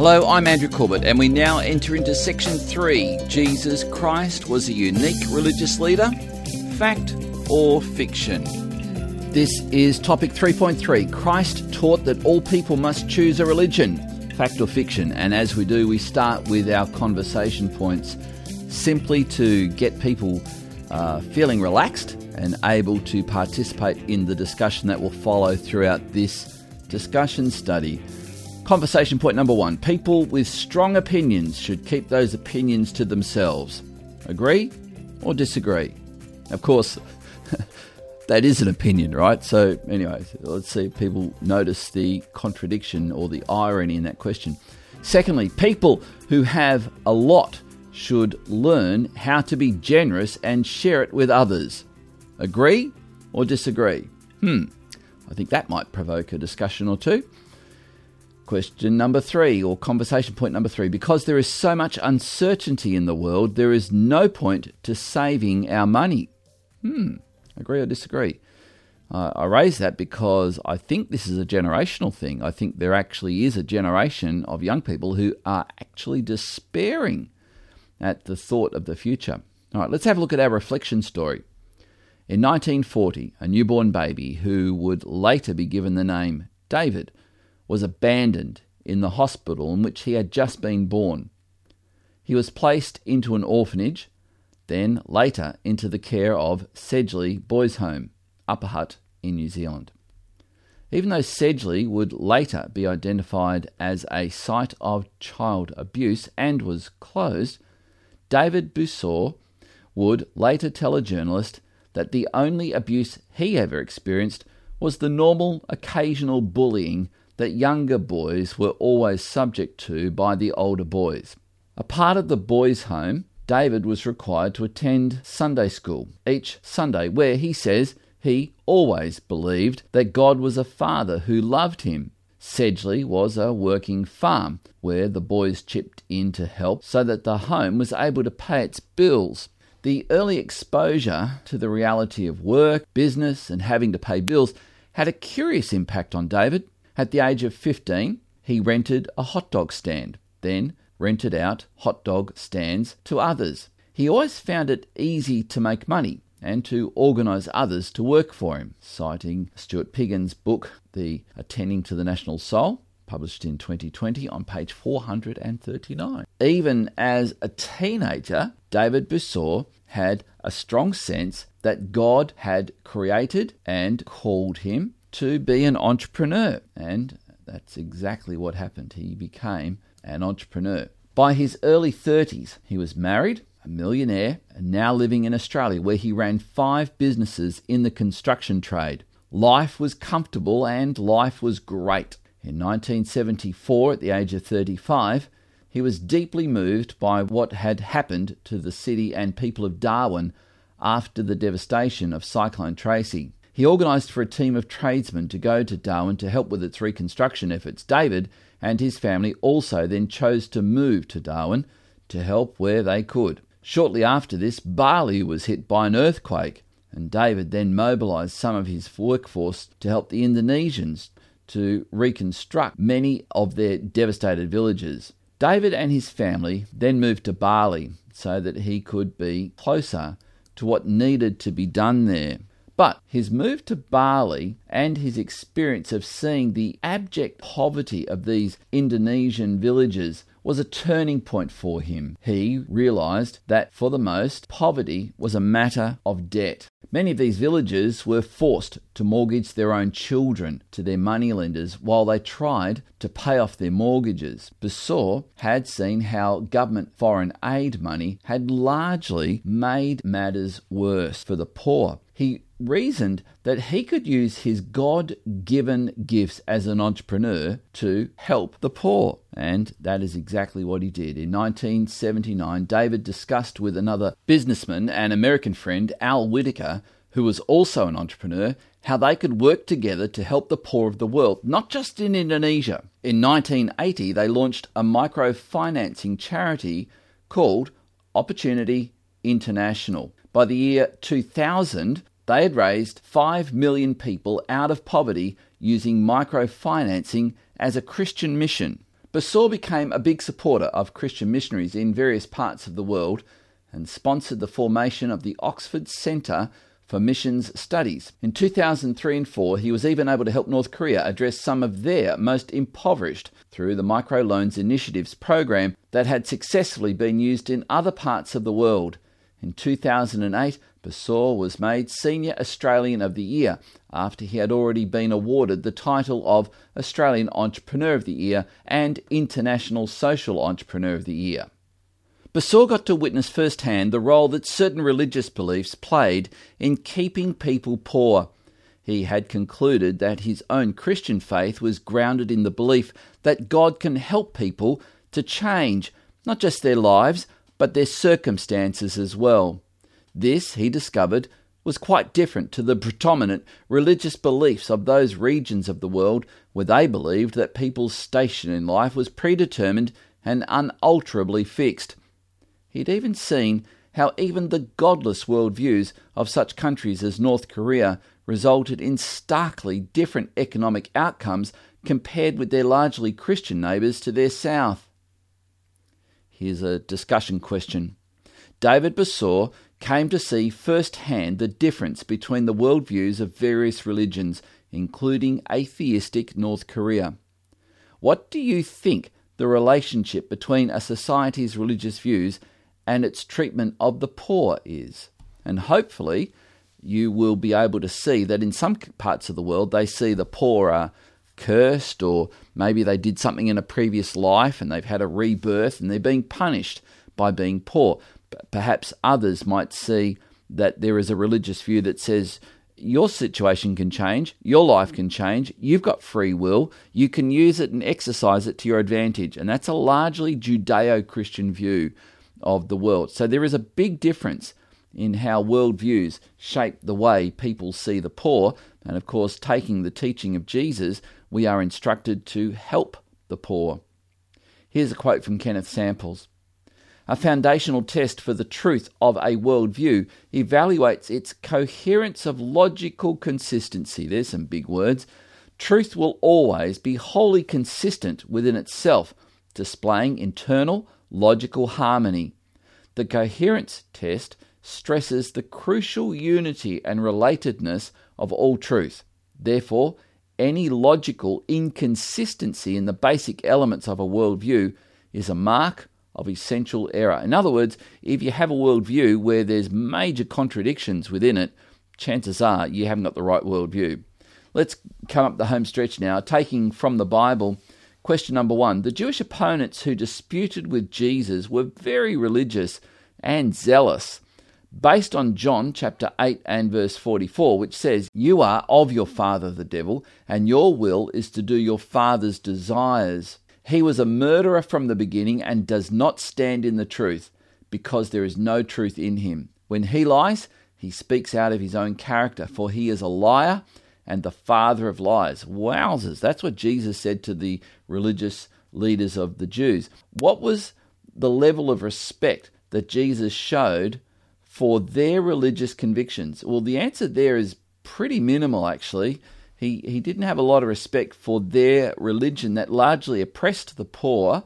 Hello, I'm Andrew Corbett, and we now enter into Section 3. Jesus Christ was a unique religious leader? Fact or fiction? This is topic 3.3. Christ taught that all people must choose a religion. Fact or fiction? And as we do, we start with our conversation points simply to get people feeling relaxed and able to participate in the discussion that will follow throughout this discussion study. Conversation point number 1. People with strong opinions should keep those opinions to themselves. Agree or disagree? Of course, that is an opinion, right? So anyway, let's see if people notice the contradiction or the irony in that question. Secondly, people who have a lot should learn how to be generous and share it with others. Agree or disagree? I think that might provoke a discussion or two. Question number 3, or conversation point number 3. Because there is so much uncertainty in the world, there is no point to saving our money. Agree or disagree? I raise that because I think this is a generational thing. I think there actually is a generation of young people who are actually despairing at the thought of the future. All right, let's have a look at our reflection story. In 1940, a newborn baby who would later be given the name David was abandoned in the hospital in which he had just been born. He was placed into an orphanage, then later into the care of Sedgley Boys Home, Upper Hutt in New Zealand. Even though Sedgley would later be identified as a site of child abuse and was closed, David Bussour would later tell a journalist that the only abuse he ever experienced was the normal, occasional bullying that younger boys were always subject to by the older boys. A part of the boys' home, David was required to attend Sunday school each Sunday, where he says he always believed that God was a father who loved him. Sedgley was a working farm where the boys chipped in to help so that the home was able to pay its bills. The early exposure to the reality of work, business, and having to pay bills had a curious impact on David. At the age of 15, he rented a hot dog stand, then rented out hot dog stands to others. He always found it easy to make money and to organise others to work for him, citing Stuart Piggin's book, The Attending to the National Soul, published in 2020 on page 439. Even as a teenager, David Bussour had a strong sense that God had created and called him to be an entrepreneur, and that's exactly what happened. He became an entrepreneur. By his early 30s, he was married, a millionaire, and now living in Australia, where he ran 5 businesses in the construction trade. Life was comfortable and life was great. In 1974, at the age of 35, he was deeply moved by what had happened to the city and people of Darwin after the devastation of Cyclone Tracy. He organised for a team of tradesmen to go to Darwin to help with its reconstruction efforts. David and his family also then chose to move to Darwin to help where they could. Shortly after this, Bali was hit by an earthquake, and David then mobilised some of his workforce to help the Indonesians to reconstruct many of their devastated villages. David and his family then moved to Bali so that he could be closer to what needed to be done there. But his move to Bali and his experience of seeing the abject poverty of these Indonesian villages was a turning point for him. He realised that for the most, poverty was a matter of debt. Many of these villagers were forced to mortgage their own children to their moneylenders while they tried to pay off their mortgages. Bussour had seen how government foreign aid money had largely made matters worse for the poor. He reasoned that he could use his God-given gifts as an entrepreneur to help the poor. And that is exactly what he did. In 1979, David discussed with another businessman and American friend, Al Whitaker, who was also an entrepreneur, how they could work together to help the poor of the world, not just in Indonesia. In 1980, they launched a microfinancing charity called Opportunity International. By the year 2000, they had raised 5 million people out of poverty using microfinancing as a Christian mission. Besorgst became a big supporter of Christian missionaries in various parts of the world and sponsored the formation of the Oxford Centre for Missions Studies. In 2003 and 4, he was even able to help North Korea address some of their most impoverished through the Microloans Initiatives program that had successfully been used in other parts of the world. In 2008, Besorgst was made Senior Australian of the Year after he had already been awarded the title of Australian Entrepreneur of the Year and International Social Entrepreneur of the Year. Besorgst got to witness firsthand the role that certain religious beliefs played in keeping people poor. He had concluded that his own Christian faith was grounded in the belief that God can help people to change not just their lives, but their circumstances as well. This, he discovered, was quite different to the predominant religious beliefs of those regions of the world where they believed that people's station in life was predetermined and unalterably fixed. He'd even seen how even the godless worldviews of such countries as North Korea resulted in starkly different economic outcomes compared with their largely Christian neighbours to their south. Here's a discussion question. David Besorgst came to see firsthand the difference between the worldviews of various religions, including atheistic North Korea. What do you think the relationship between a society's religious views and its treatment of the poor is? And hopefully you will be able to see that in some parts of the world they see the poor are cursed, or maybe they did something in a previous life and they've had a rebirth and they're being punished by being poor. Perhaps others might see that there is a religious view that says your situation can change, your life can change, you've got free will, you can use it and exercise it to your advantage. And that's a largely Judeo-Christian view of the world. So there is a big difference in how worldviews shape the way people see the poor. And of course, taking the teaching of Jesus, we are instructed to help the poor. Here's a quote from Kenneth Samples. A foundational test for the truth of a worldview evaluates its coherence of logical consistency. There's some big words. Truth will always be wholly consistent within itself, displaying internal logical harmony. The coherence test stresses the crucial unity and relatedness of all truth. Therefore, any logical inconsistency in the basic elements of a worldview is a mark of essential error. In other words, if you have a worldview where there's major contradictions within it, chances are you haven't got the right worldview. Let's come up the home stretch now, taking from the Bible. Question number 1. The Jewish opponents who disputed with Jesus were very religious and zealous. Based on John chapter 8 and verse 44, which says, "You are of your father the devil, and your will is to do your father's desires. He was a murderer from the beginning and does not stand in the truth, because there is no truth in him. When he lies, he speaks out of his own character, for he is a liar and the father of lies." Wowzers, that's what Jesus said to the religious leaders of the Jews. What was the level of respect that Jesus showed for their religious convictions? Well, the answer there is pretty minimal, actually. He didn't have a lot of respect for their religion that largely oppressed the poor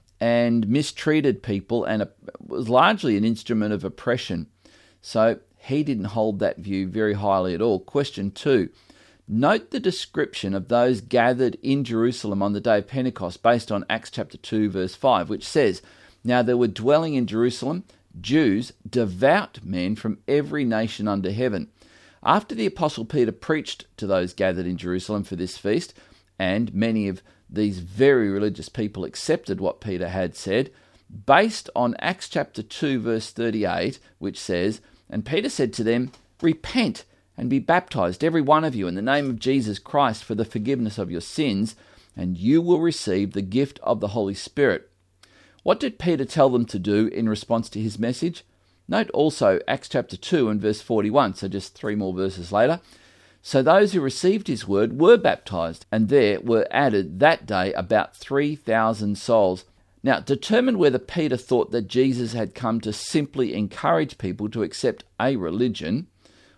and mistreated people, and was largely an instrument of oppression. So he didn't hold that view very highly at all. Question 2. Note the description of those gathered in Jerusalem on the day of Pentecost based on Acts chapter 2 verse 5, which says, "Now there were dwelling in Jerusalem Jews, devout men from every nation under heaven." After the Apostle Peter preached to those gathered in Jerusalem for this feast, and many of these very religious people accepted what Peter had said, based on Acts chapter 2 verse 38, which says, "And Peter said to them, Repent and be baptized, every one of you, in the name of Jesus Christ for the forgiveness of your sins, and you will receive the gift of the Holy Spirit." What did Peter tell them to do in response to his message? Note also Acts chapter 2 and verse 41, so just 3 more verses later. "So those who received his word were baptized, and there were added that day about 3,000 souls." Now, determine whether Peter thought that Jesus had come to simply encourage people to accept a religion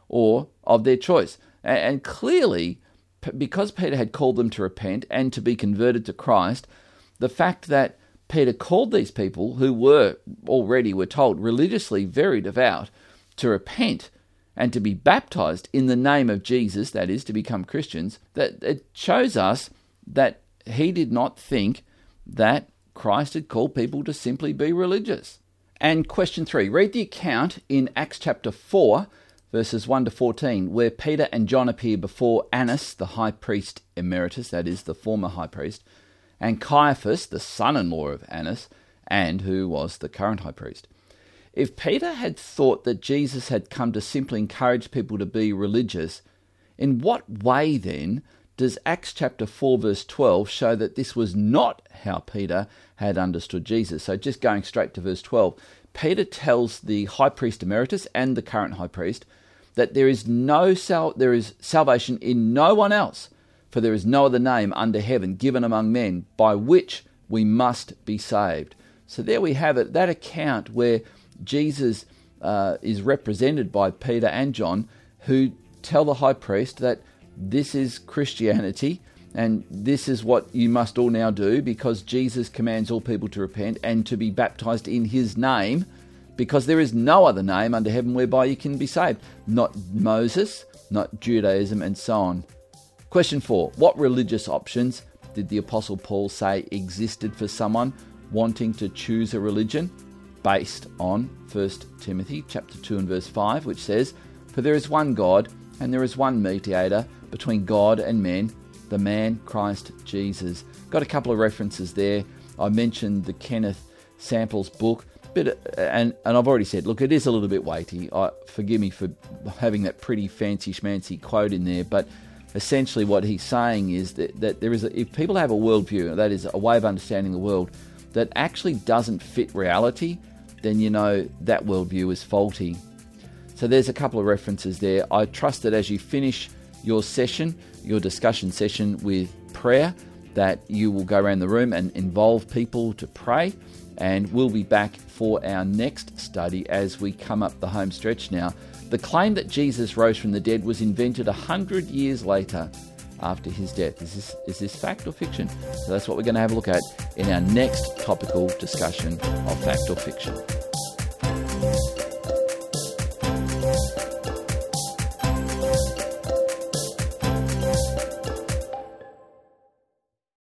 or of their choice. And clearly, because Peter had called them to repent and to be converted to Christ, The fact that Peter called these people, who we're told, religiously very devout, to repent and to be baptized in the name of Jesus, that is, to become Christians, that it shows us that he did not think that Christ had called people to simply be religious. And question 3, read the account in Acts chapter 4, verses 1 to 14, where Peter and John appear before Annas, the high priest emeritus, that is, the former high priest, and Caiaphas, the son-in-law of Annas, and who was the current high priest. If Peter had thought that Jesus had come to simply encourage people to be religious, in what way then does Acts chapter 4 verse 12 show that this was not how Peter had understood Jesus? So just going straight to verse 12, Peter tells the high priest emeritus and the current high priest that there is salvation in no one else, for there is no other name under heaven given among men by which we must be saved. So there we have it, that account where Jesus is represented by Peter and John, who tell the high priest that this is Christianity and this is what you must all now do, because Jesus commands all people to repent and to be baptized in his name, because there is no other name under heaven whereby you can be saved. Not Moses, not Judaism, and so on. Question 4. What religious options did the Apostle Paul say existed for someone wanting to choose a religion? Based on 1 Timothy chapter 2 and verse 5, which says, "For there is one God, and there is one mediator between God and men, the man Christ Jesus." Got a couple of references there. I mentioned the Kenneth Samples book, and I've already said, look, it is a little bit weighty. Forgive me for having that pretty fancy schmancy quote in there, but essentially what he's saying is that there is if people have a worldview, that is a way of understanding the world, that actually doesn't fit reality, then you know that worldview is faulty. So there's a couple of references there. I trust that as you finish your session, your discussion session with prayer, that you will go around the room and involve people to pray, and we'll be back for our next study as we come up the home stretch now. The claim that Jesus rose from the dead was invented 100 years later after his death. Is this fact or fiction? So that's what we're going to have a look at in our next topical discussion of fact or fiction.